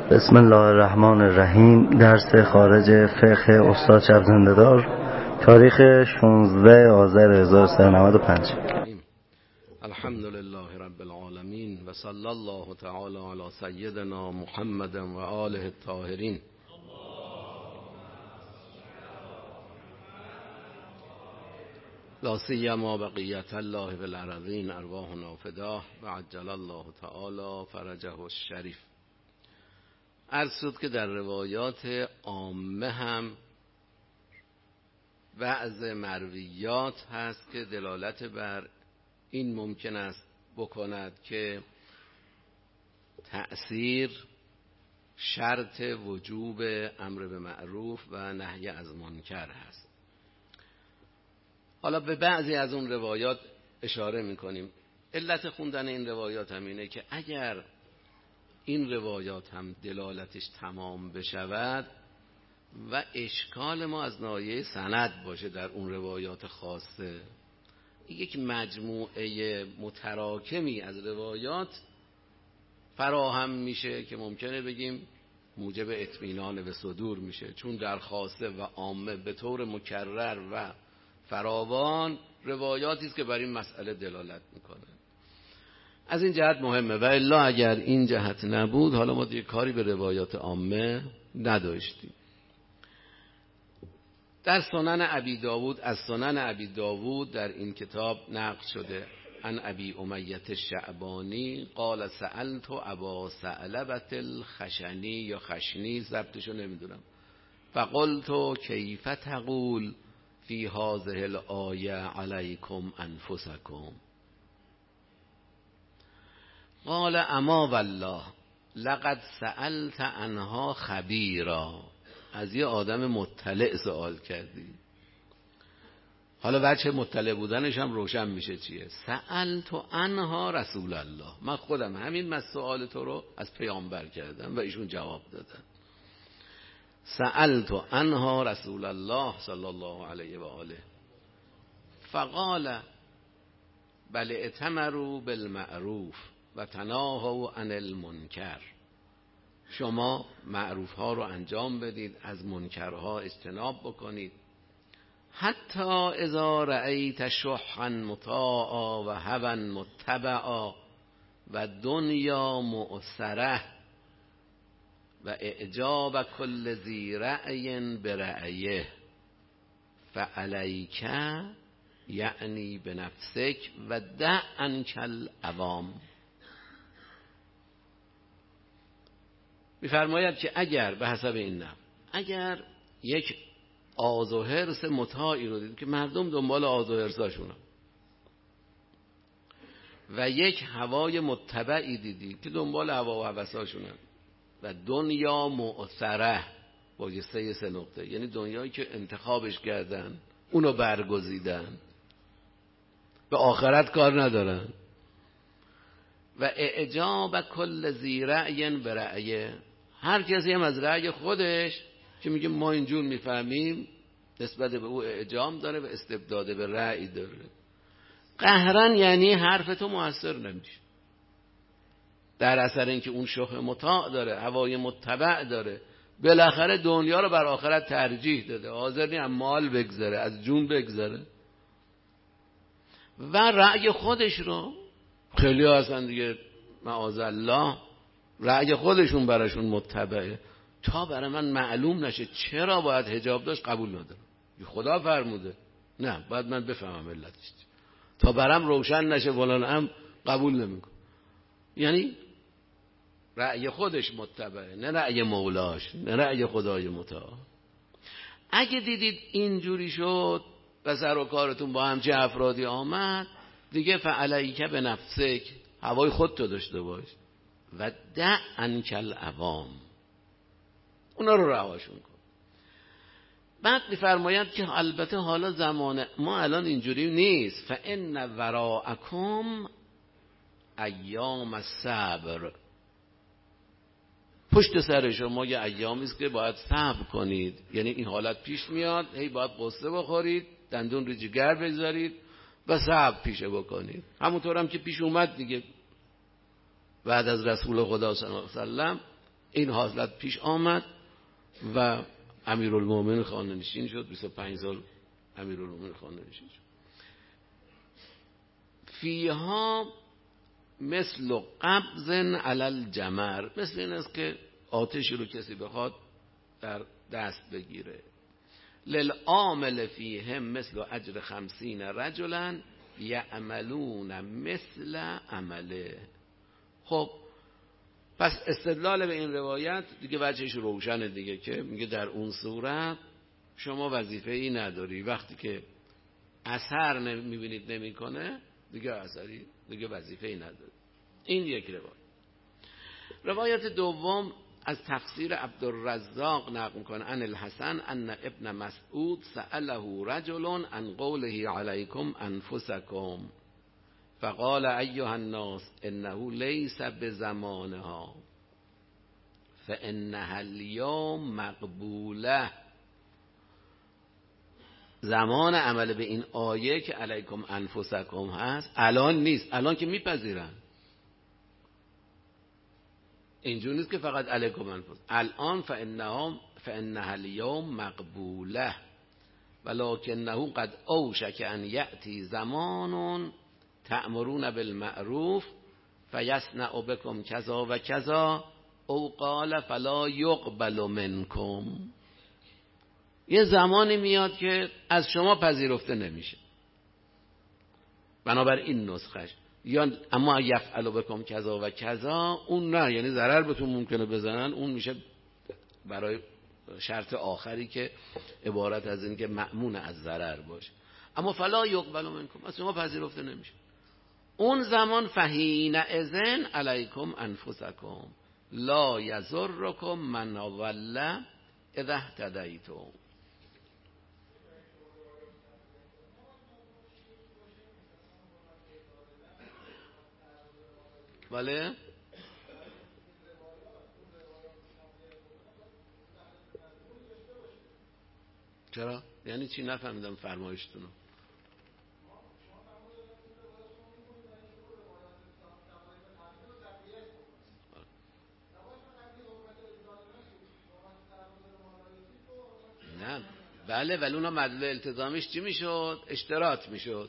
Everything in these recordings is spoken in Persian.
بسم الله الرحمن الرحیم. درس خارج فقه استاد شب زنده‌دار، تاریخ 16 آذر 1395. الحمد لله رب العالمین و صلی الله تعالی علی سیدنا محمد و آله الطاهرین. لا سیما بقیت الله بالارضین ارواحنا فداه و عجل الله تعالی فرجه الشریف. عرض شد که در روایات عامه هم بعض مرویات هست که دلالت بر این ممکن است بکند که تأثیر شرط وجوب امر به معروف و نهی از منکر هست. حالا به بعضی از اون روایات اشاره میکنیم. علت خوندن این روایات هم اینه که اگر این روایات هم دلالتش تمام بشود و اشکال ما از ناحیه سند باشه در اون روایات خاصه، یک مجموعه متراکمی از روایات فراهم میشه که ممکنه بگیم موجب اطمینان به صدور میشه، چون در خاصه و عامه به طور مکرر و فراوان روایاتی است که بر این مسئله دلالت میکنه. از این جهت مهمه، و الا اگر این جهت نبود حالا ما دیگه کاری به روایات عامه نداشتیم. در سنن ابی داود، از سنن ابی داود در این کتاب نقل شده عن ابی امیة الشعبانی قال سألت ابا ثعلبة الخشنی یا خشنی، ضبطشو نمیدونم، فقلت کیف تقول فی هذه الآیه علیکم انفسکم قال اما والله لقد سألت عنها خبیرا. از یه آدم مطلع سوال کردی. حالا وجه مطلع بودنش هم روشن میشه چیه. سألت عنها رسول الله، من خودم همین سوال تو رو از پیامبر کردم و ایشون جواب دادن. سألت عنها رسول الله صلی الله علیه و آله فقال بل ائتمروا بالمعروف و تناهوا عن المنکر. شما معروف ها رو انجام بدید، از منکرها اجتناب بکنید. حتی اذا رأیت شحا مطاعا و هوا متبعا و دنیا مؤثره و اعجاب کل ذی رأی برأیه فعلیک یعنی بنفسک و دع عنک العوام. می‌فرماید که اگر به حسب این نحو، اگر یک آز و حرص مطاعی رو دید که مردم دنبال آز و حرصاشونن و یک هوای متبعی دیدی که دنبال هوا و هوساشونن و دنیا مؤثره با یه سه نقطه، یعنی دنیایی که انتخابش کردن اونو برگزیدن، به آخرت کار ندارن، و اعجاب کل ذی رأی برأیه، هر کسی هم از رأی خودش که میگه ما اینجور میفهمیم نسبت به او اعجام داره و استبداد به رأی داره. قهرن یعنی حرف تو مؤثر نمیشه، در اثر اینکه اون شح مطاع داره، هوای متبع داره، بالاخره دنیا رو بر آخرت ترجیح داده، حاضر نیست مال بگذره، از جون بگذره، و رأی خودش رو، خیلی ها هستن دیگه معاذالله رأی خودشون براشون متبعه، تا برای من معلوم نشه چرا باید حجاب داشت قبول ندارم. خدا فرموده، نه باید من بفهمم علتش، تا برام روشن نشه فلان قبول نمیکنم. یعنی رأی خودش متبعه، نه رأی مولاش، نه رأی خدای متعال. اگه دیدید اینجوری شد و سر و کارتون با همچه افرادی آمد، دیگه فعلیک به نفسک، هوای خودتو داشته باش و دع عنک العوام، اونا رو رهاشون کن. بعد می‌فرماید که البته حالا زمان ما الان اینجوری نیست، فإن وراءکم ایام الصبر، پشت سر شما یه ایامی است که باید صبر کنید. یعنی این حالت پیش میاد، هی باید قصه بخورید، دندون رو جگر بذارید و صبر پیشه بکنید. همونطور هم که پیش اومد دیگه بعد از رسول خدا صلی الله علیه و سلم این حالت پیش آمد و امیرالمومنین خانه نشین شد. 25 سال امیرالمومنین خانه نشین شد. فیها مثل قبض علی الجمر، مثل این است که آتشی رو کسی بخواد در دست بگیره. للعامل فیهم مثل اجر 50 رجلا یعملون مثل عمله. خب پس استدلال به این روایت دیگه وجهش روشنه دیگه، که میگه در اون صورت شما وظیفه‌ای نداری، وقتی که اثر میبینید نمیکنه دیگه اثری، دیگه وظیفه‌ای نداری. این یک روایت دوم از تفسیر عبدالرزاق نقل میکنه عن الحسن ان ابن مسعود سأله رجل عن قوله علیکم انفسکم فقال ایها الناس انه لیس بزمانها فانها اليوم مقبوله. زمان عمل به این آیه که علیکم انفسکم هست الان نیست، الان که میپذیرن. اینجوری نیست که فقط علیکم انفس، الان فانها اليوم مقبوله ولکنه قد اوشک ان یأتی زمان تأمرون بالمعروف فیصنع بكم کذا و کذا او قال فلا یقبل منکم. یه زمانی میاد که از شما پذیرفته نمیشه. بنابر این نسخش یا اما یفعل بکم کذا و کذا، اون نه، یعنی ضرر بهتون ممکنه بزنن، اون میشه برای شرط آخری که عبارت از این که مأمون از ضرر باشه. اما فلا یقبل منکم، از شما پذیرفته نمیشه. اون زمان فحین اذن علیکم انفسکم لا یضرکم من ضل اذا اهتدیتم. بله چرا؟ یعنی چی؟ نفهمیدم فرمایشتون رو. نه بله، ولی اونا مدلول التزامیش چی میشد؟ اشتراط میشد.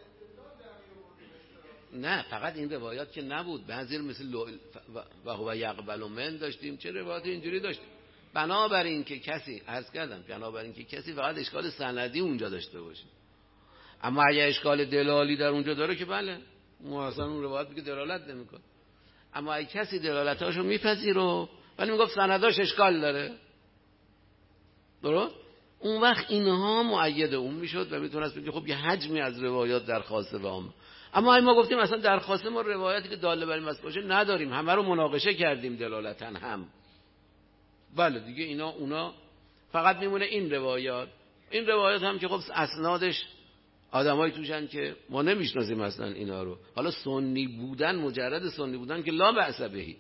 نه فقط این روایات که نبود، بعضی مثل و هو یقبل من داشتیم، چه روایات اینجوری داشتیم. بنابراین که کسی عرض کردم، بنابراین که کسی فقط اشکال سندی اونجا داشته باشه. اما اگه اشکال دلالی در اونجا داره که بله، اصلا اون روایت میگه دلالت نمیکنه. اما اگه کسی دلالتاشو میپذیره ولی میگفت سنداش اشکال داره، درست، اون وقت اینها مؤید اون میشد و میتونست بگه خب یه حجمی از روایات در خاصه و عامه. اما ما گفتیم اصلا در خاصه ما روایتی که داله بر این باشه نداریم، همه رو مناقشه کردیم دلالتا هم. بله دیگه اینا اونا فقط میمونه این روایات هم که خب اسنادش آدمای توشن که ما نمیشناسیم اصلا اینا رو. حالا سنی بودن، مجرد سنی بودن که لا بأس بهی،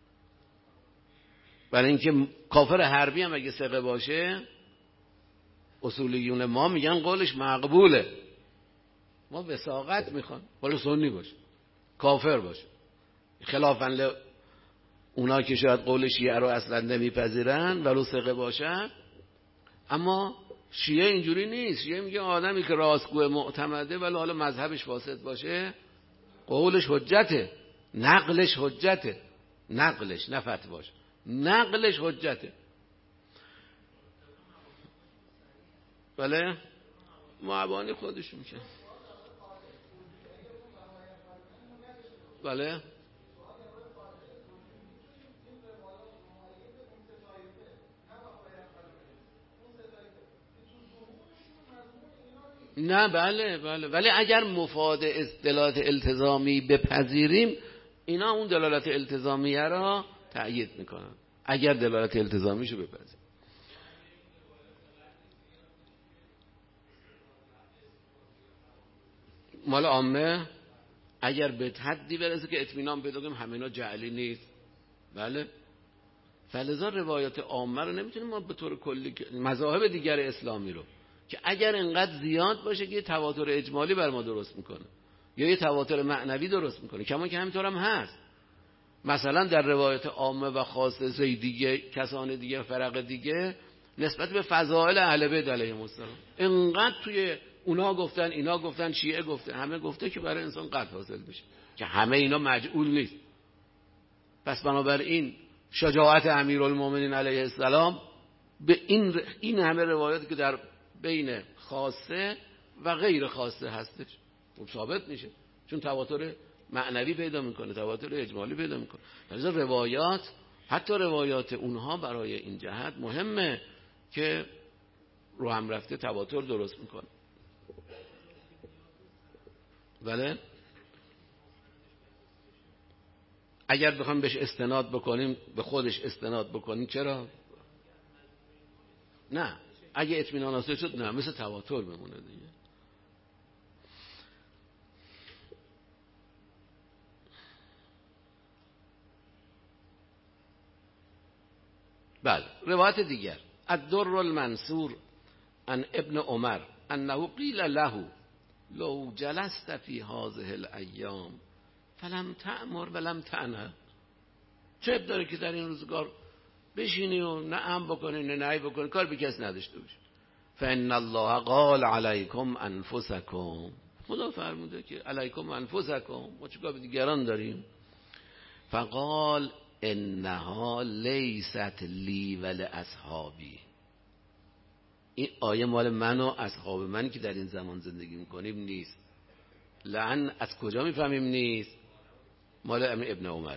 برای اینکه کافر حربی هم اگه ثقه باشه اصولیون ما میگن قولش مقبوله. ما وثاقت میخوان، ولی سنی باشه، کافر باشه، خلافاً اونا که شاید قول شیعه رو اصلا نمیپذیرن ولو ثقه باشن. اما شیعه اینجوری نیست. شیعه میگه آدمی که راستگو معتمده ولی حالا مذهبش فاسد باشه قولش حجته، نقلش حجته، نقلش نه فتواش، نقلش حجته. بله معبانی خودشون که بله نه بله ولی اگر مفاد دلالت التزامی بپذیریم اینا اون دلالت التزامیه را تأیید میکنن. اگر دلالت التزامیشو بپذیریم مال عامه اگر به حدی برسه که اطمینان پیدا کنیم همینا جعلی نیست، بله. فلذا روایات عامه رو نمیتونیم ما به طور کلی مذاهب دیگر اسلامی رو که اگر انقدر زیاد باشه که یه تواتر اجمالی بر ما درست میکنه یا یه تواتر معنوی درست میکنه، کما که همینطور هم هست. مثلا در روایت عامه و خاصه زیدیه، کسان دیگه، فرق دیگه، نسبت به فضائل اهل بیت علیهم السلام اینقدر توی اونا گفتن، اینا گفتن، شیعه گفتن، همه گفته که برای انسان قدر حاصل بشه که همه اینا مجعول نیست. پس بنابراین شجاعت امیرالمومنین علیه السلام به این همه روایاتی که در بین خاصه و غیر خاصه هستش ثابت میشه، چون تواتر معنوی پیدا میکنه، تواتر اجمالی پیدا میکنه. لذا روایات، حتی روایات اونها برای این جهت مهمه که رو هم رفته تواتر درست میکنه. بله اگر بخوام بهش استناد بکنیم، به خودش استناد بکنیم، چرا؟ نه، اگه اطمینان حاصل شد نه، مثل تواتر بمونه دیگه. بله، روایت دیگر الدر المنصور عن ابن عمر انه قیل له لو جلست فی هذه الایام فلم تأمر ولم تنه. چه داره که در این روزگار بشینی و نه ام بکنی نه نهی بکنی، کار به کس نداشته باشی. فان الله قال علیکم انفسکم، خدا فرموده که علیکم انفسکم، ما چیکار به دیگران داریم؟ فقال انها لیست لی ول اصحابی، این آیه مال من و اصحاب منی که در این زمان زندگی میکنیم نیست. لعن از کجا میفهمیم نیست؟ مال ابن عمر.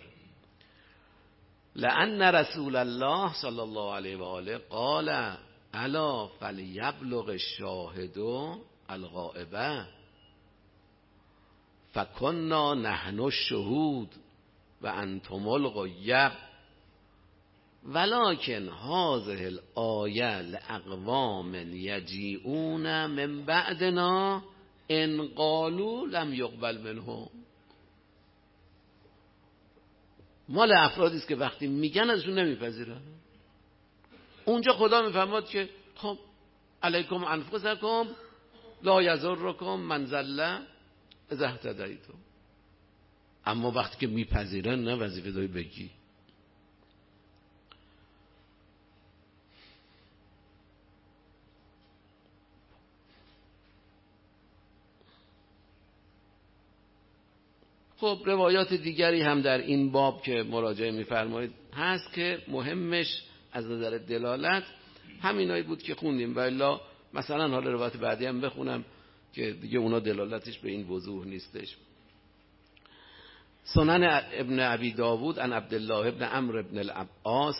لعن رسول الله صلی الله علیه و آله قال الا فلیبلغ الشاهد الغائبه فکنا نحن الشهود و انتم الغیب ولکن هذه الآیه لاقوام یجیئون من بعدنا ان قالوا لم یقبل منهم. مال افرادی است که وقتی میگن ازشون نمیپذیرن. اونجا خدا میفرماد که خب علیکم انفسکم لا یضرکم من ضل اذا اهتدیتم، اما وقتی که میپذیرن نه وظیفه داری بگی. خب روایات دیگری هم در این باب که مراجعه می‌فرمایید هست که مهمش از نظر دلالت همینایی بود که خوندیم، والا مثلا حالا روایت بعدی هم بخونم که دیگه اونا دلالتش به این وضوح نیستش. سنن ابن ابی داود ان عبدالله ابن عمرو ابن العاص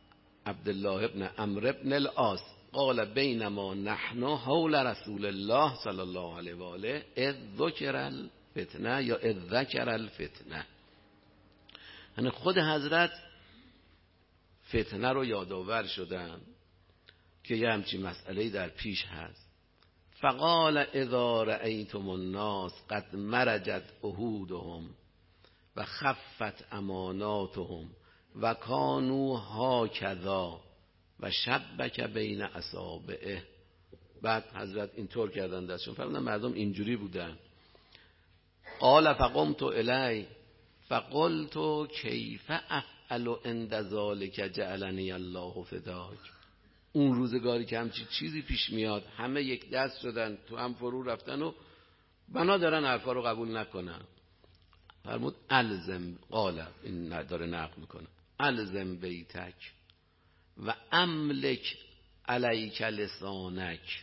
قال بینما نحن حول رسول الله صلی الله علیه و آله اذ ذکر الفتنه یا اذ ذکر الفتنه، یعنی خود حضرت فتنه رو یادآور شدن که یه همچین مسئله‌ای در پیش هست. فقال اذا رأیتم الناس قد مرجت عهودهم و خفت اماناتهم و کانوا هکذا و شبک بین اصابعه. بعد حضرت اینطور کردن دستشون، فرمودن مردم اینجوری بودن. قال فقمت الی فقلت کیف افعل عند ذلک جعلنی الله فداک. اون روزگاری که همچین چیزی پیش میاد همه یک دست شدن، تو هم فرو رفتن و بنا دارن حرفا رو قبول نکنن. فرمود الزم، قال این داره نقل میکنه، الزم بیتک و املک علیک لسانک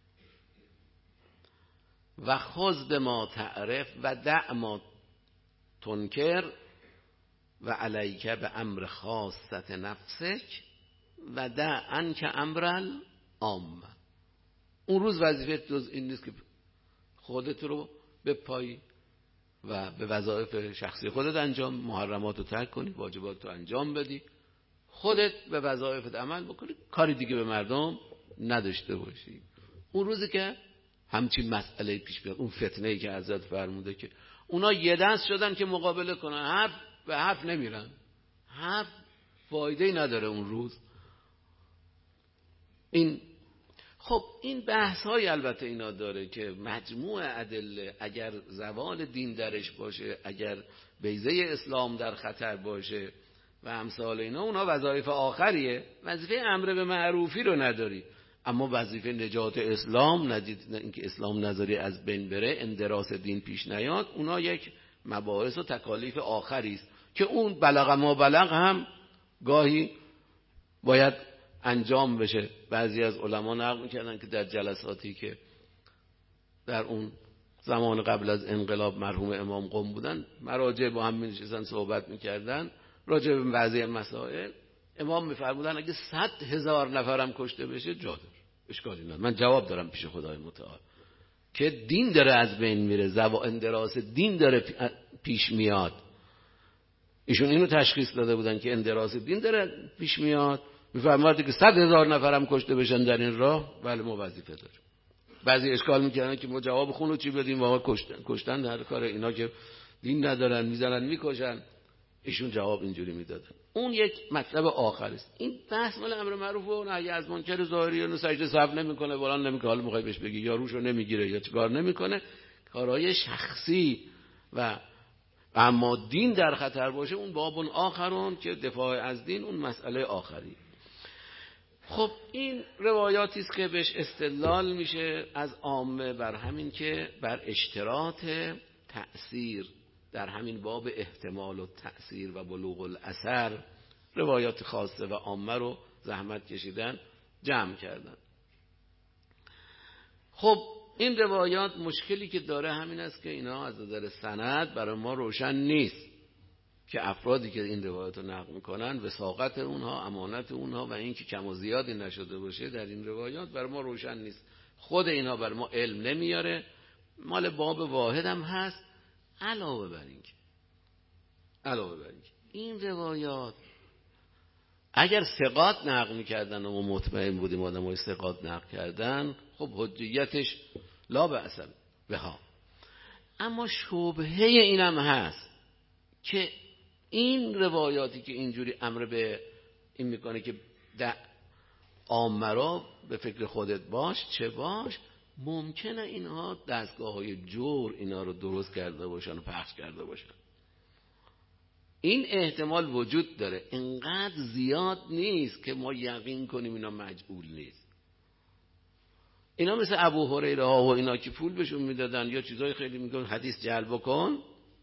و خذ بما تعرف و دع ما تنکر و علیک به امر خاصت نفسک و دع عنک امر العامه. اون روز وظیفه جز این نیست که خودت رو بپایی و به وظایف شخصی خودت انجام، محرمات رو ترک کنی، واجبات رو انجام بدی، خودت به وظایفت عمل بکنی، کاری دیگه به مردم نداشته باشی. اون روزی که همچین مسئله پیش بیاد، اون فتنه‌ای که حضرت فرموده که اونا یه دست شدن که مقابله کنن، حرف به حرف نمیرن، حرف فایده‌ای نداره اون روز. این خب این بحث های البته اینا داره که مجموع ادله اگر زوال دین درش باشه، اگر بیضه اسلام در خطر باشه و امثال اینا، اونا وظایف آخریه. وظیفه امر به معروفی رو نداری، اما وظیفه نجات اسلام، اینکه اسلام نذاری از بین بره، اندراس دین پیش نیاد، اونا یک مباحث و تکالیف آخری است که اون بلغ ما بلغ هم گاهی باید انجام بشه. بعضی از علما نقل می‌کردن که در جلساتی که در اون زمان قبل از انقلاب مرحوم امام قم بودن، مراجع با هم می‌نشستن صحبت می‌کردن راجع به بعضی مسائل. امام می‌فرمودن اگه 100,000 نفرم کشته بشه جا داره، اشکالی نداره، من جواب دارم پیش خدای متعال که دین داره از بین میره، اندراس دین داره پیش میاد. ایشون اینو تشخیص داده بودن که اندراس دین داره پیش میاد. میفرماید که 100,000 نفرم کشته بشن در این راه، بله ما وظیفه داریم. بعضی اشکال میکردن که ما جواب خونو چی بدیم، واقعا کشتن در کار اینا که دین ندارن، میزنن میکشن. ایشون جواب اینجوری میدادن. اون یک مطلب آخر است. این بحث مال امر معروف و نهی از منکر ظاهریان، سجده سهو نمیکنه، فلان نمیکنه، حالا میخوای بهش بگی یا روشو نمیگیره یا چیکار نمیکنه، کارهای شخصی. و اما دین در خطر باشه، اون باب آخرون که دفاع از دین، اون مسئله آخری. خب این روایاتی است که بهش استدلال میشه از عامه بر همین که بر اشتراط تأثیر در همین باب احتمال و تأثیر و بلوغ الاثر روایات خاصه و عامه رو زحمت کشیدن جمع کردن. خب این روایات مشکلی که داره همین است که اینا از نظر سند برای ما روشن نیست که افرادی که این روایات رو نقل میکنن وثاقت اونها، امانت اونها و اینکه کم و زیادی نشده باشه در این روایات برای ما روشن نیست. خود اینها برای ما علم نمیاره. مال باب واحد هم هست. علاوه بر اینکه این روایات اگر ثقات نقل میکردن و ما مطمئن بودیم آدمای ثقات نقل کردن، خب حجیتش لا بأس بها. اما شبهه اینم هست که این روایاتی که اینجوری امر به این میکنه که عامه را به فکر خودت باش چه باش، ممکنه اینها دستگاه های جور اینا رو درست کرده باشن و پخش کرده باشن. این احتمال وجود داره، انقدر زیاد نیست که ما یقین کنیم اینا مجعول نیست. اینا مثل ابو هریره ها و اینا که پول بهشون میدادن یا چیزای خیلی میگن حدیث جلب کن،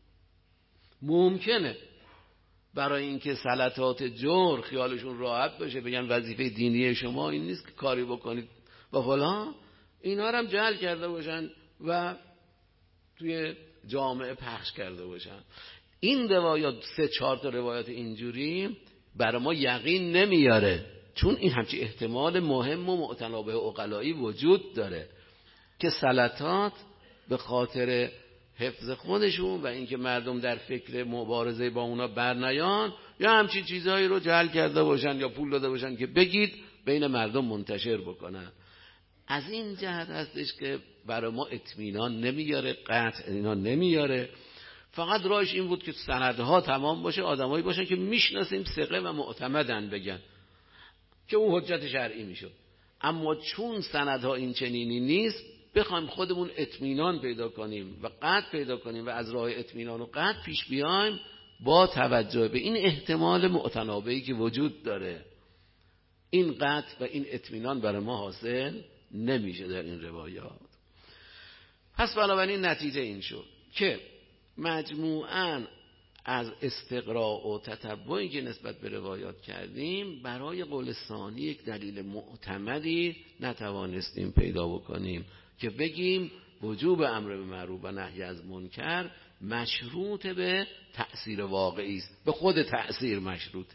ممکنه برای اینکه سلطات جور خیالشون راحت باشه بگن وظیفه دینی شما این نیست که کاری بکنید و فلان، اینا رو هم جعل کرده باشن و توی جامعه پخش کرده باشن. این روایات 3-4 تا روایات اینجوری برای ما یقین نمیاره، چون این همچی احتمال مهم و معتنابه عقلایی وجود داره که سلطات به خاطر حفظ خودشون و اینکه مردم در فکر مبارزه با اونا برنیان یا همچین چیزهایی رو جعل کرده باشن یا پول داده باشن که بگید بین مردم منتشر بکنن. از این جهت هستش که برای ما اطمینان نمیاره، قطع اینا نمیاره. فقط راهش این بود که سندها تمام باشه، آدمایی باشن که میشناسیم ثقه و معتمدن بگن که اون حجت شرعی میشد. اما چون سندها این چنینی نیست، بخوایم خودمون اطمینان پیدا کنیم و قطع پیدا کنیم و از راه اطمینان و قطع پیش بیایم با توجه به این احتمال معتنابه‌ای که وجود داره، این قطع و این اطمینان برای ما حاصل نمیشه در این روایات. پس بنابراین نتیجه این شد که مجموعاً از استقراء و تتبعی که نسبت به روایات کردیم برای قول ثانی یک دلیل معتمدی نتوانستیم پیدا بکنیم که بگیم وجوب امر به معروف و نهی از منکر مشروط به تأثیر واقعی است. به خود تأثیر مشروطه.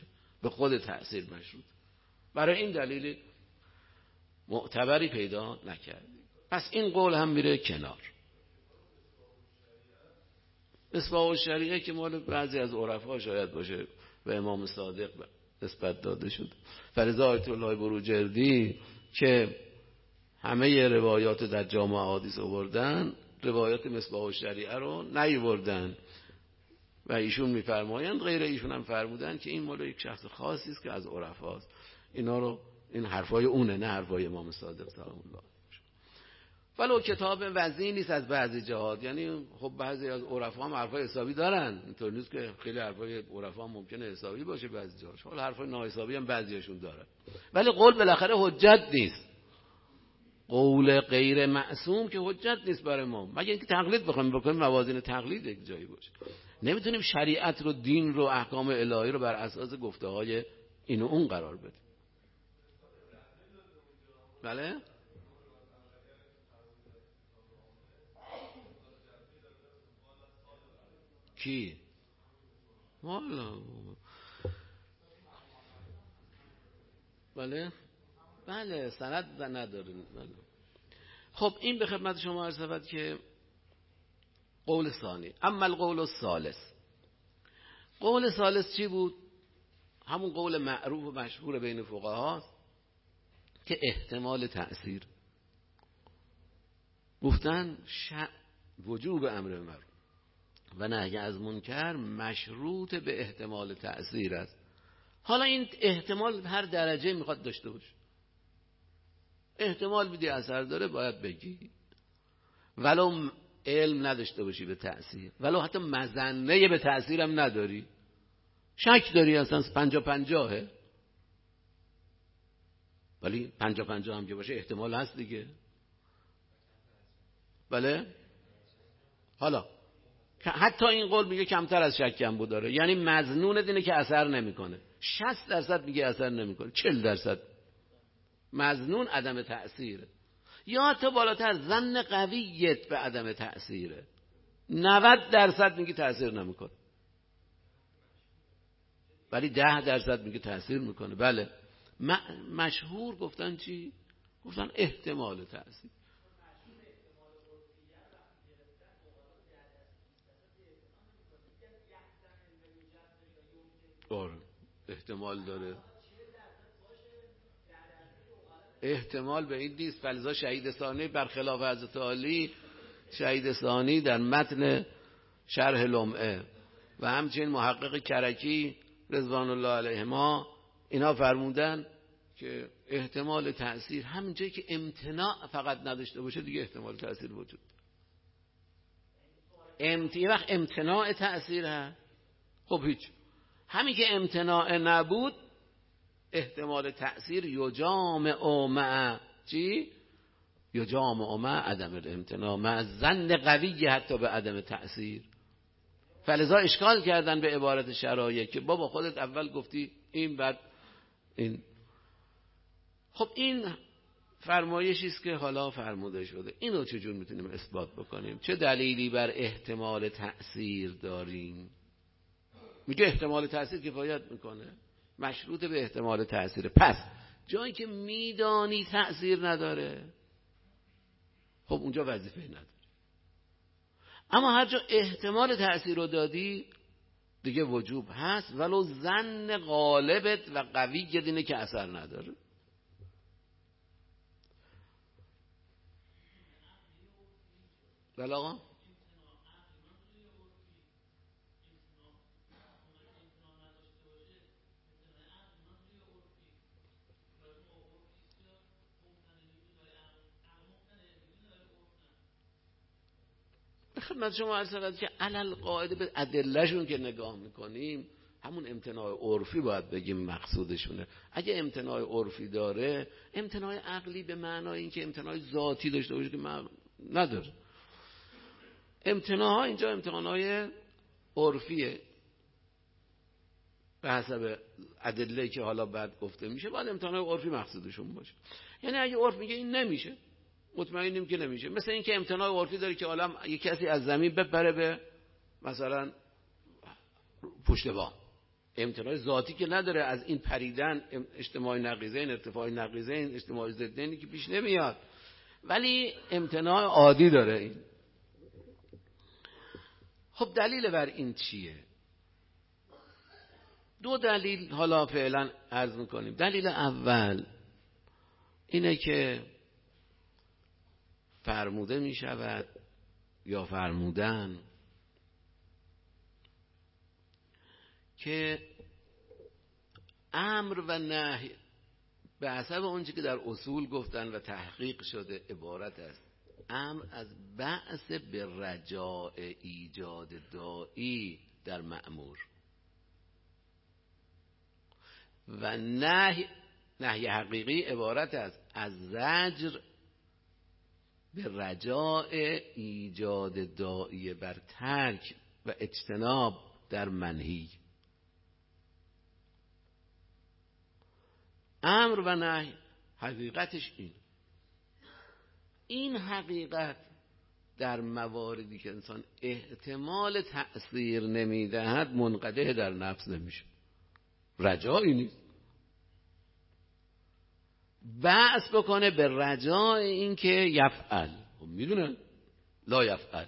برای این دلیل معتبری پیدا نکردیم. پس این قول هم میره کنار. مصباح الشریعه که مال بعضی از عرفا شاید باشه و امام صادق نسبت داده شد. فریضه آیت الله بروجردی که همه روایات در جامع احادیث آوردن، روایات مصباح الشریعه رو نیاوردن و ایشون میفرمایند، غیر ایشون هم فرمودن که این مال یک شخص خاصی است که از عرفاست، اینا رو این حرفای اونه، نه حرفای امام صادق سلام الله. ولو کتاب وضعی نیست از بعضی جهات، یعنی خب بعضی از عرفا هم حرفای حسابی دارن، اینطور نیست که خیلی حرفای عرفا ممکنه حسابی باشه بعضی جاهاش، حالا حرفای ناحسابی هم بعضیاشون دارن، ولی قول بالاخره حجت نیست. قول غیر معصوم که حجت نیست برای ما، مگه اینکه تقلید بکنیم موازین تقلید یک جایی باشه. نمیتونیم شریعت رو، دین رو، احکام الهی رو بر اساس گفته های این و اون قرار بدیم. بله؟ کی؟ والا بله سند نداریم. بله. خب این به خدمت شما عرض شود که قول ثانی. اما القول الثالث، قول ثالث چی بود؟ همون قول معروف و مشهور بین فقها که احتمال تأثیر. گفتن وجوب امر معروف و نهی از منکر مشروط به احتمال تأثیر است. حالا این احتمال هر درجه میخواد داشته باشه. احتمال بدی اثر داره باید بگی، ولو علم نداشته باشی به تأثیر، ولو حتی مظنه به تأثیر هم نداری، شک داری اصلا 50-50، ولی 50-50 هم که باشه احتمال هست دیگه. بله. حالا حتی این قول میگه کمتر از شک هم بود داره، یعنی مظنون اینه که اثر نمیکنه. 60% میگه اثر نمیکنه، 40% مظنون عدم تأثیره، یا حتی بالاتر ظن قویت به عدم تأثیره، 90% میگه تأثیر نمیکنه ولی 10% میگه تأثیر میکنه. بله. مشهور گفتن چی؟ گفتن احتمال تأثیر. احتمال داره، احتمال به این نیست. فلذا شهید ثانی برخلاف حضرت علی، شهید ثانی در متن شرح لمعه و همچنین محقق کرکی رضوان الله علیهما اینا فرمودن که احتمال تأثیر همین جایی که امتناع فقط نداشته باشه دیگه احتمال تأثیر وجود. یه وقت امتناع تأثیر هست، خب هیچ، همین که امتناع نبود احتمال تأثیر یجامع مع چی؟ یجامع مع عدم الامتناع مع ظن قوی حتی به عدم تأثیر. فلذا اشکال کردن به عبارت شرایع که بابا خودت اول گفتی این بعد این. خب این فرمایشی است که حالا فرموده شده، اینو چجور میتونیم اثبات بکنیم؟ چه دلیلی بر احتمال تأثیر داریم؟ میگه احتمال تأثیر کفایت میکنه، مشروط به احتمال تأثیر. پس جایی که میدانی تأثیر نداره خب اونجا وظیفه نداره، اما هر جا احتمال تأثیر رو دادی دیگه وجوب هست، ولو ظن غالبت و قوی اینه که اثر نداره. بله آقا. خدمت شما عرض کردم که علل قاعده به ادلهشون که نگاه میکنیم همون امتناع عرفی باید بگیم مقصودشونه. اگه امتناع عرفی داره، امتناع عقلی به معنای این که امتناع ذاتی داشته باشه که نداره. امتناع اینجا امتناع عرفیه به حسب ادله که حالا بعد گفته میشه، باید امتناع عرفی مقصودشون باشه. یعنی اگه عرف میگه این نمیشه، مطمئنیم که نمیشه. مثل این که امتناع عرفی داره که حالا یک کسی از زمین بپره به مثلا پشت بام، امتناع ذاتی که نداره از این پریدن، اجتماع نقیضین، ارتفاع نقیضین، اجتماع ضدینی که پیش نمیاد، ولی امتناع عادی داره این. خب دلیل بر این چیه؟ دو دلیل حالا فعلا عرض میکنیم. دلیل اول اینه که فرموده می شود یا فرمودن که امر و نهی به حسب اونچه که در اصول گفتن و تحقیق شده عبارت است امر از بعث به رجاء ایجاد داعی در مأمور و نهی حقیقی عبارت است از زجر به رجاء ایجاد داعی بر ترک و اجتناب در منهی. امر و نهی حقیقتش این حقیقت در مواردی که انسان احتمال تأثیر نمیدهد منقدح در نفس نمیشه. رجایی نیست. بعث بکنه به رجاء این که یفعل. میدونن لا یفعل.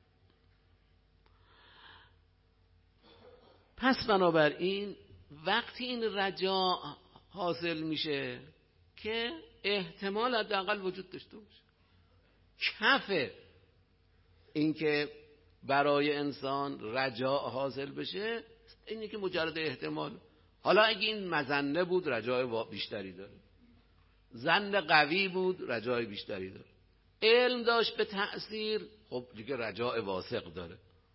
پس بنابراین وقتی این رجاء حاصل میشه که احتمال حداقل وجود داشته باشه، کفه این که برای انسان رجاء حاصل بشه اینه که مجرد احتمال. حالا اگه این مظنه بود رجاء بیشتری داره، ظن قوی بود رجاء بیشتری داره، علم داشت به تأثیر خب دیگه رجاء واثق داره.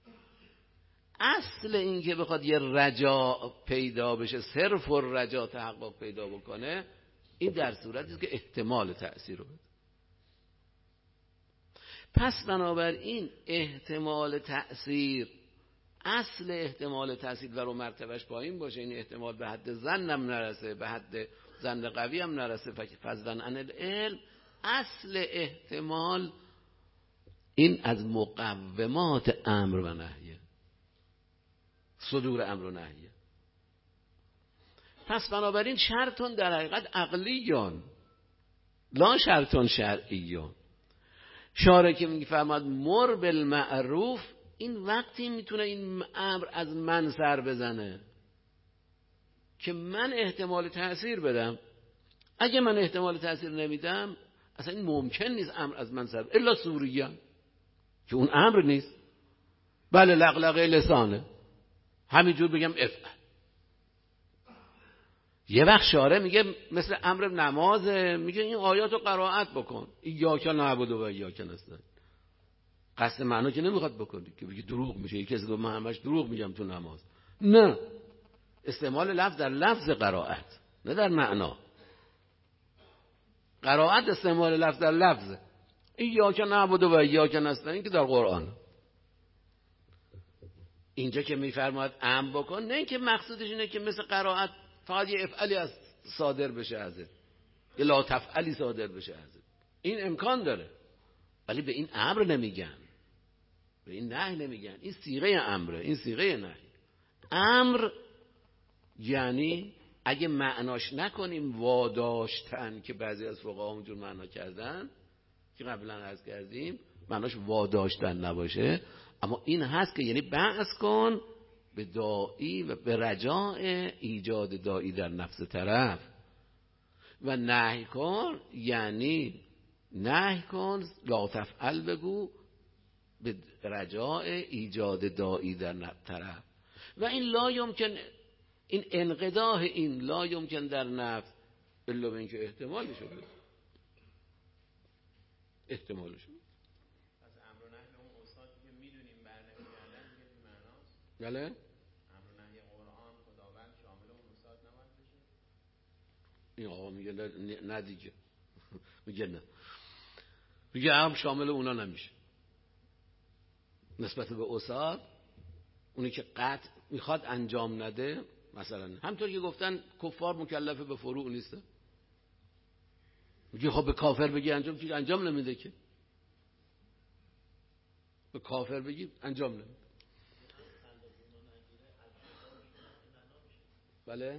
اصل این که بخواد یه رجاء پیدا بشه، صرف الرجاء تحقق پیدا بکنه، این در صورتی که احتمال تأثیر رو بده. پس بنابراین احتمال تأثیر، اصل احتمال تأثیر و رو مرتبهش پایین باشه، این احتمال به حد ظنم نرسه، به حد ظن قوی هم نرسه، فضلا عن العلم، اصل احتمال این از مقومات امر و نهیه، صدور امر و نهیه. پس بنابراین شرطون در حقیقت عقلیون لا شرطون شرعیون. شارع که میفرماد مر بالمعروف، این وقتی میتونه این امر از من سر بزنه که من احتمال تأثیر بدم. اگه من احتمال تأثیر نمیدم اصلا این ممکن نیست امر از من سر بزنه، الا سوریان که اون امر نیست. بله لغلقه لسانه، همینجور بگم افعل. یه وقت شارع میگه مثل امر نمازه، میگه این آیات رو قرائت بکن، ایاک نعبد و ایاک نستعین. قصد معنا که نمیخواد بکنی که بگی دروغ میشه. یکی کسی گفت من همش دروغ میگم تو نماز. نه، استعمال لفظ در لفظ قرائت نه در معنا. قرائت استعمال لفظ در لفظ. ایاک نعبد و ایاک نستعین که در قرآن. اینجا که میفرماد امر بکن، نه اینکه مقصودش اینه که مثل قرائت فقط یه افعلی از صادر بشه ازت، یه لا تفعلی صادر بشه ازت. این امکان داره، ولی به این امر نمیگن، به این نهی نمیگن. این صیغه امره، این صیغه نهی. امر یعنی اگه معناش نکنیم واداشتن که بعضی از فقها اونجور معنا کردن که قبلا عرض کردیم، معناش واداشتن نباشه، اما این هست که یعنی بعث کن به داعی و به رجاء ایجاد داعی در نفس طرف. و نهی کن یعنی نهی کن، لا تفعل بگو، به رجاء ایجاد داعی در طرف. و این لا یمکن، این انقداح این لا یمکن در نفس الا به اینکه احتمالش رو بده، احتمالش رو. پس امر و نهی اون اوصافی که میدونیم برنمیگردن دیگه بی معناست. بله. امر و نهی قرآن خداوند شامل اون اوصاف نباید بشه. این آقا میگه نه دیگه. میگه نه، میگه امر شامل اونا نمیشه. نسبت به اوصاف، اونی که قطع میخواد انجام نده، مثلا همطور که گفتن کفار مکلفه به فروع نیسته. میگه خب به کافر بگی انجام، که انجام نمیده، که به کافر بگی انجام نمیده. بله.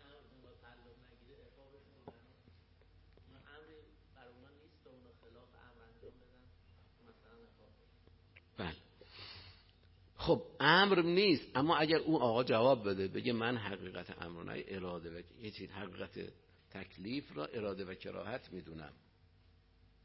بله. خب امر نیست، اما اگر اون آقا جواب بده، بگه من حقیقت امر نه اراده و یه چیز، حقیقت تکلیف را اراده و کراهت میدونم،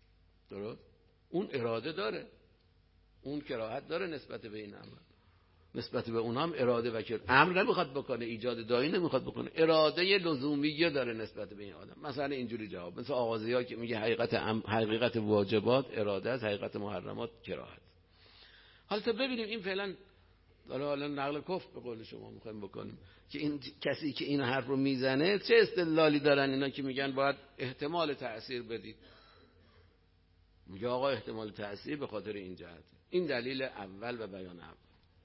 درست؟ اون اراده داره، اون کراهت داره نسبت به این امر. نسبت به اونها هم اراده وکیل امر نمیخواد بکنه، ایجاد داعی نمیخواد بکنه، اراده لزومیه داره نسبت به این آدم. مثلا اینجوری جواب، مثل آغازی‌ها که میگه حقیقت واجبات اراده است، حقیقت محرمات کراهت. حالا تا ببینیم این فعلا حالا نقل کفر به قول شما میخوایم بکنیم که این کسی که این حرف رو میزنه چه استدلالی دارن اینا که میگن باید احتمال تأثیر بدید. میگه آقا احتمال تأثیر به خاطر این جهت. این دلیل اول و بیان اول.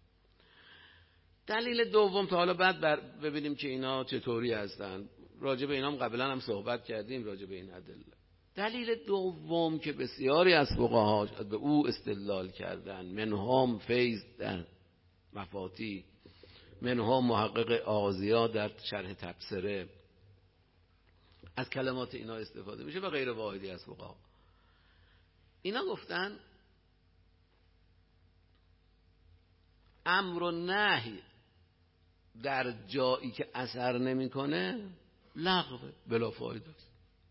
دلیل دوم تا حالا بعد ببینیم که اینا چطوری هستن. راجع به اینا هم قبلا هم صحبت کردیم راجع به این ادله. دلیل دوم که بسیاری از فقها به او استدلال کردن، منهم فیض در مفاتی، منهم محقق آغازی‌ها در شرح تبصره، از کلمات اینا استفاده میشه و غیر واحدی از فقها. اینا گفتن امر و نهی در جایی که اثر نمیکنه لغو بلا فایده است.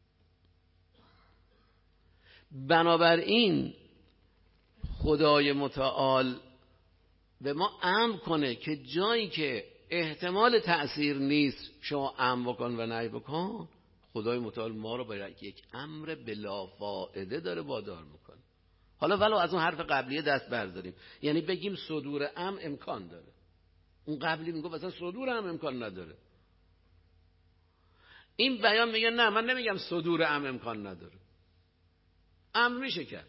بنابراین خدای متعال به ما امر کنه که جایی که احتمال تأثیر نیست شما امر بکن و نهی بکن، خدای متعال ما رو برای یک امر بلا فایده داره وادار میکنه. حالا ولو از اون حرف قبلیه دست برداریم، یعنی بگیم صدور امر امکان داره. اون قبلی میگه مثلا صدور امکان نداره. این بیان میگه نه، من نمیگم صدور امکان نداره، امر میشه کرد،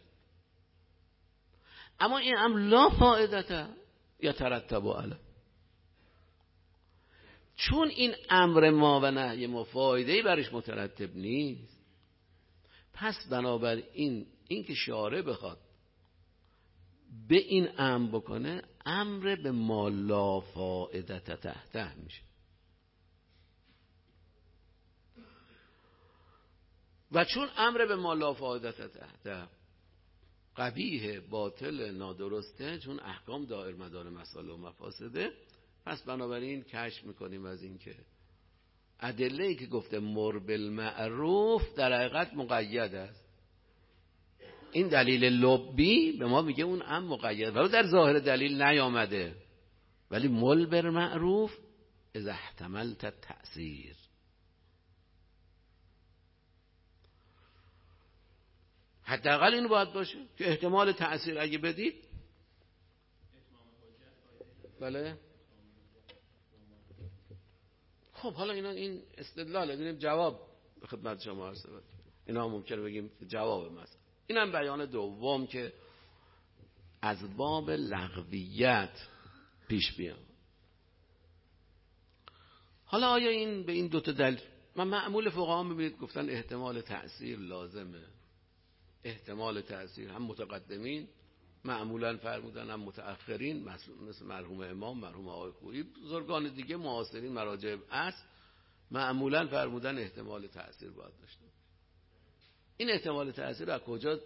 اما این امر لا فائدته یترتب علیه. چون این امر ما و نهی ما فایده‌ای برش مترتب نیست، پس بنابراین این که شارع بخواد به این امر بکنه، امر به ما لا فائدته تحته میشه. و چون امر به ما لا فائدته تحته قبیح، باطل، نادرسته، چون احکام دائر مدار مسائل و مفاسده، پس بنابراین کشف میکنیم از این که ادله‌ای که گفته مر بالمعروف در حقیقت مقید است. این دلیل لبی به ما میگه اون امر مقید، ولی در ظاهر دلیل نیامده، ولی مر بالمعروف اذا احتملت التأثیر. حداقل این باید باشه که احتمال تأثیر اگه بدید. بله. خب حالا این استدلاله، ببینیم جواب به خدمت شما عرض شود. اینا ممکنه بگیم جواب مثلا. اینم بیان دوم که از باب لغویت پیش بیام. حالا آیا این به این دوتا دلیل، من معمول فقها میبینید گفتن احتمال تأثیر لازمه. احتمال تأثیر هم متقدمین معمولا فرمودن، هم متأخرین مثل مرحوم امام، مرحوم آقای خویی، بزرگان دیگه معاصرین مراجع اصل معمولا فرمودن احتمال تأثیر باید داشته. این احتمال تأثیر از کجا؟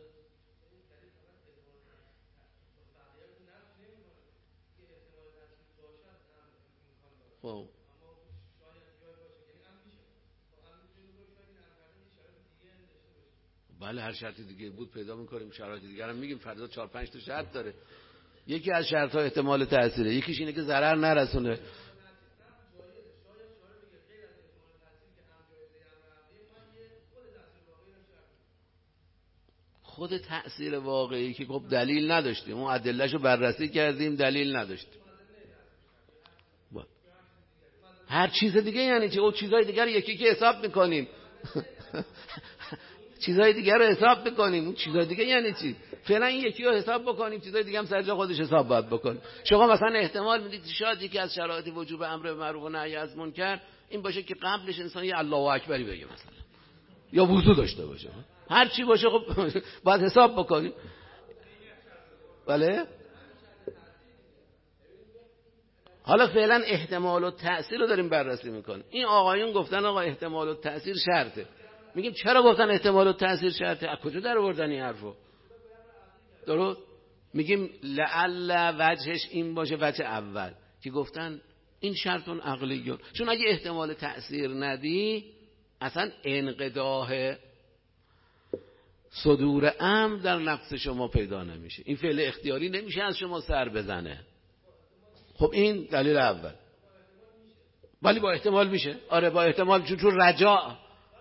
خب بله، هر شرط دیگه بود پیدا میکنیم، شرایط دیگر هم میگیم، فردا 4-5 تا شرط داره. یکی از شرط ها احتمال تأثیره، یکیش اینه که ضرر نرسونه. خود تأثیر واقعی که خب دلیل نداشتیم، اون ادلهشو بررسی کردیم، دلیل نداشتیم. هر چیز دیگه یعنی چی؟ او چیزهای دیگر یکی که حساب میکنیم چیزهای دیگر رو حساب بکنیم. اون چیزهای دیگه یعنی چی؟ فعلا این یکی رو حساب بکنیم، چیزهای دیگه هم سر جا خودش حساب باید بکنیم. شما مثلا احتمال میدید شاید یکی از شرایط وجوب امر به معروف و نهی از منکر این باشه که قبلش انسان یه الله اکبری بگه مثلا، یا وضو داشته باشه. هر چی باشه خب باید حساب بکنیم. بله. حالا فعلا احتمال و تأثیر رو داریم بررسی میکنیم. این آقایون گفتن آقا احتمال و تأثیر شرطه. میگیم چرا گفتن احتمال و تأثیر شرطه؟ از کجا در آوردن این حرفو؟ درست؟ میگیم لعل وجهش این باشه، وجه اول که گفتن این شرطون عقلیون، چون اگه احتمال تأثیر ندی اصلا انقضاء صدور امر در نفس شما پیدا نمیشه، این فعل اختیاری نمیشه از شما سر بزنه. خب این دلیل اول. ولی با احتمال میشه. آره با احتمال، چون رجاء.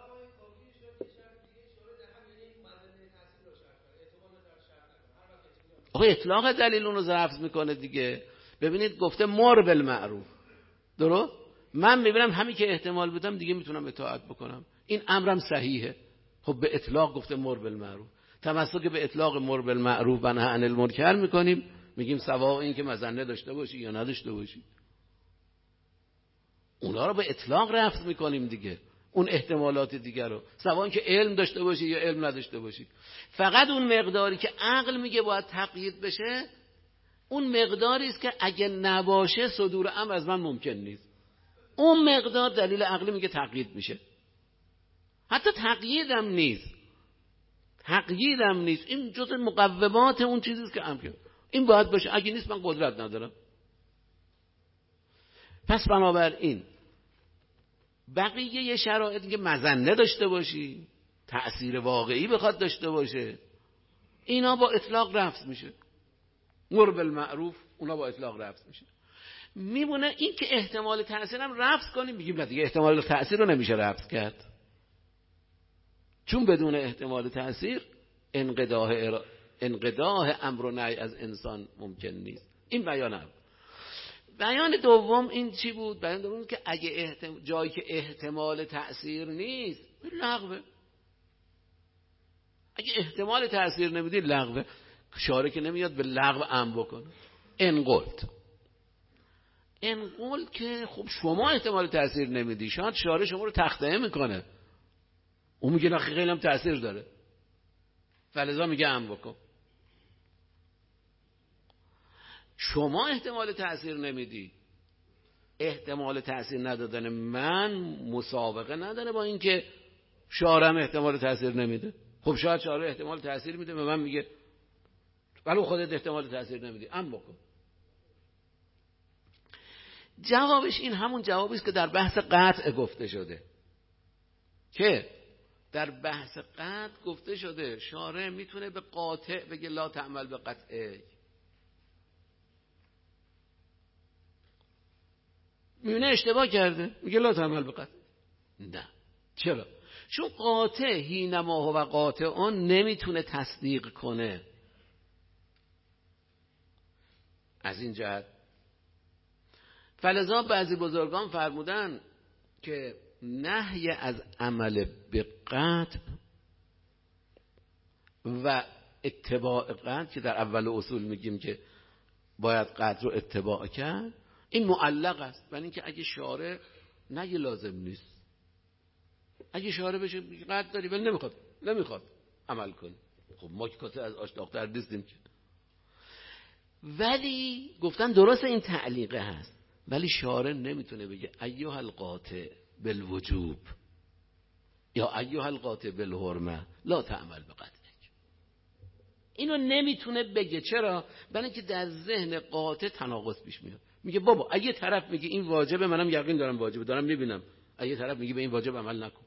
آقا اطلاق دلیل اونو ضعف میکنه دیگه. ببینید گفته مر بالمعروف، درست؟ من میبینم همین که احتمال بدم دیگه میتونم اطاعت بکنم، این امرم صحیحه. خب به اطلاق گفته مر بالمعروف، تمسک به اطلاق مر بالمعروف و نهی عن المنکر میکنیم، میگیم سواء این که مظنه داشته باشی یا نداشته باشی. اونا رو به اطلاق رفع میکنیم دیگه، اون احتمالات دیگر رو، سواء که علم داشته باشی یا علم نداشته باشی. فقط اون مقداری که عقل میگه باید تقیید بشه، اون مقداری است که اگه نباشه صدور امر از من ممکن نیست. اون مقدار دلیل عقلی میگه تقیید میشه. حتی تقییدم نیست، این جزء مقومات اون چیزی است که امر این باید باشه، اگه نیست من قدرت ندارم. پس بنابراین بقیه شرایطی که مظنه داشته باشی، تأثیر واقعی بخواد داشته باشه، اینا با اطلاق رفع میشه. مر بالمعروف اونا با اطلاق رفع میشه. میمونه این که احتمال تأثیر هم رفع کنیم، بگیم نه دیگه احتمال تأثیر رو نمیشه رفع کرد، چون بدون احتمال تأثیر انقضاء امر و نهی از انسان ممکن نیست. این بیان دوم این چی بود؟ بیان دوم که اگه جایی که احتمال تأثیر نیست لغوه. اگه احتمال تأثیر نمیدی لغوه. شارع که نمیاد به لغو امر بکنه. انقل که خب شما احتمال تأثیر نمیدی، شاید شارع شما رو تخطئه میکنه، اون میگه نه خیلی هم تأثیر داره، فلذا میگه امر بکن. شما احتمال تأثیر نمیدی، احتمال تأثیر ندادن من مسابقه نداره با اینکه شارع احتمال تأثیر نمیده. خب شاید شارع احتمال تأثیر میده، به من میگه ولی خودت احتمال تأثیر نمیدی، امر بکن. جوابش این همون جوابی است که در بحث قطع گفته شده، که در بحث قطع گفته شده شارع میتونه به قاطع بگه لا تعمل به قطعه، میونه اشتباه کرده میگه لا تعمل به قطعه. نه، چرا؟ چون قاطع حینما هو قاطع اون نمیتونه تصدیق کنه. از این جهت فلذا بعضی بزرگان فرمودن که نهی از عمل به قطع و اتباع قطع، که در اول اصول میگیم که باید قطع رو اتباع کرد، این معلق است. ولی اینکه اگه شارع نگه لازم نیست، اگه شارع بشه قطع داری ولی نمیخواد عمل کنی، خب ما که کاسه از آش داغ‌تر نیستیم که. ولی گفتن درست این تعلیقه هست، ولی شارع نمیتونه بگه ایها القاطع بالوجوب یا ایها القاطع بالحرمه لا تعمل بقطعک. اینو نمیتونه بگه. چرا؟ برای اینکه در ذهن قاطع تناقض پیش میاد. میگه بابا اگه طرف میگه این واجبه، منم یقین دارم واجبه، دارم میبینم، اگه طرف میگه به این واجب عمل نکن،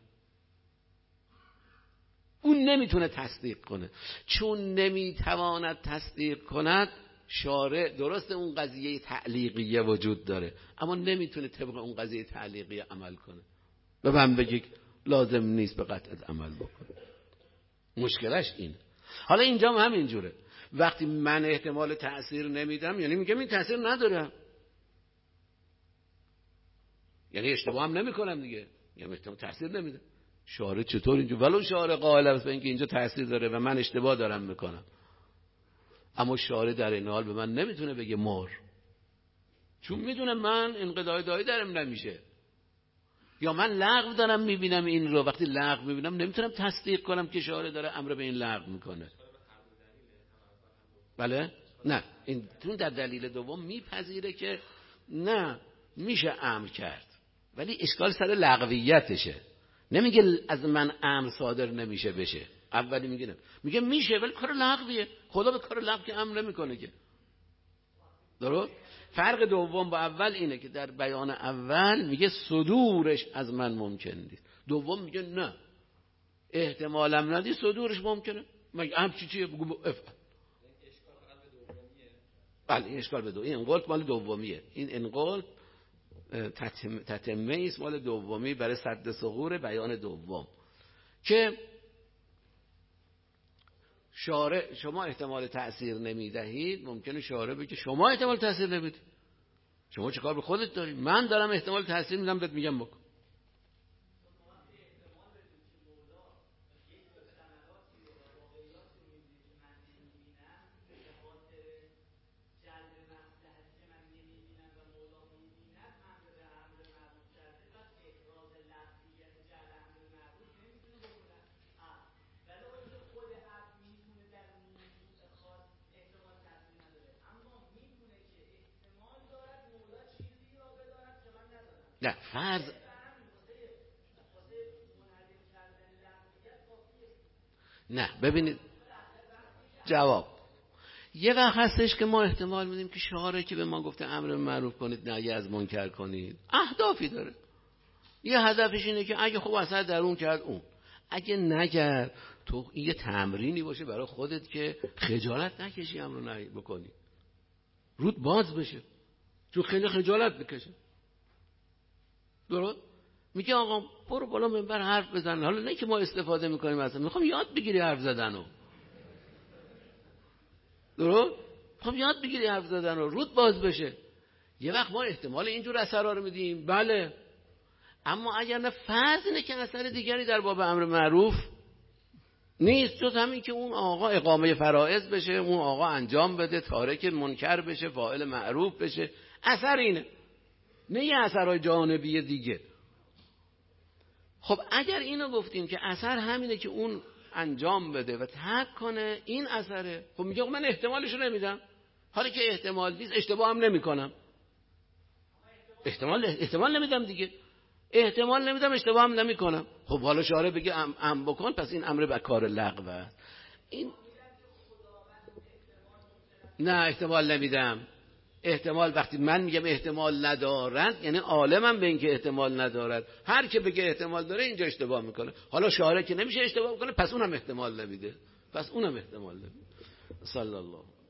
اون نمیتونه تصدیق کنه. چون نمیتواند تصدیق کند، شارع درست اون قضیه تعلیقیه وجود داره، اما نمیتونه طبق اون قضیه تعلیقیه عمل کنه. به من بگی لازم نیست به قطعت عمل بکنه. مشکلش این. حالا اینجا هم همینجوره. وقتی من احتمال تأثیر نمیدم، یعنی میگم این تأثیر نداره، یعنی اشتباه هم نمی کنم دیگه، یعنی احتمال تأثیر نمیده. شارع چطور اینجا؟ ولو شارع قائل است به اینکه اینجا تأثیر داره و من اشتباه دارم میکنم، اما شارع در این حال به من نمیتونه بگه مر، چون میدونه من انقضای دایی درم نمیشه، یا من لغو دارم میبینم این رو. وقتی لغو میبینم نمیتونم تصدیق کنم که شارع داره امر به این لغو میکنه. بله؟ نه، این تو در دلیل دوم میپذیره که نه میشه امر کرد، ولی اشکال سر لغویتشه. نمیگه از من امر صادر نمیشه بشه. اولی میگه میشه، ولی کار لغویه، خدا به کار لغو که امر نمیکنه که. درست؟ فرق دوم با اول اینه که در بیان اول میگه صدورش از من ممکن نیست، دوم میگه نه احتمالم ندی صدورش ممکنه. مگه امر چیه؟ بگو افعل. بله این اشکال به دو، این انقلب مال دومیه، این انقلب تتمه است مال دومی برای سد ثغور بیان دوم که شارع شما احتمال تأثیر نمیدهید. ممکنه شارع بگه شما احتمال تأثیر نمیدید، شما چه کار به خودت داری؟ من دارم احتمال تأثیر میدم بهت میگم بکن. نه فرض نه ببینید جواب یه وقت هستش که ما احتمال میدیم که شارع که به ما گفته امر معروف کنید نهی از منکر کنید اهدافی داره. یه هدفش اینه که اگه خوب اثر در اون کرد اون، اگه نکرد تو یه تمرینی باشه برای خودت که خجالت نکشی امر نهی بکنی، رود باز بشه، چون خیلی خجالت بکشه. درست میگه آقا برو بالا منبر حرف بزن. حالا نه که ما استفاده میکنیم اصلا، میخوام یاد بگیری حرف زدنو. درست میخوام یاد بگیری حرف زدنو، رود باز بشه. یه وقت ما احتمال اینجور اثرها رو میدیم، بله، اما اگر نه فرض اینه که اثر دیگری در باب امر معروف نیست جز همین که اون آقا اقامه فرائض بشه، اون آقا انجام بده، تارک منکر بشه، فاعل معروف بشه. اثر اینه، نه یه اثرهای جانبی دیگه. خب اگر اینو گفتیم که اثر همینه که اون انجام بده و ترک کنه، این اثره. خب میگه من احتمالشو نمیدم، حالا که احتمال نیست اشتباه هم نمی کنم. احتمال نمیدم دیگه، احتمال نمیدم اشتباه هم نمی کنم. خب حالا شارع بگه ام بکن، پس این امر به کار لغو است. این نه احتمال نمیدم. احتمال وقتی من میگم احتمال ندارد یعنی عالمم به این که احتمال ندارد. هر که بگه احتمال داره اینجا اشتباه میکنه. حالا شارع که نمیشه اشتباه کنه، پس اونم احتمال نمیده، پس اونم احتمال نمیده. صلی الله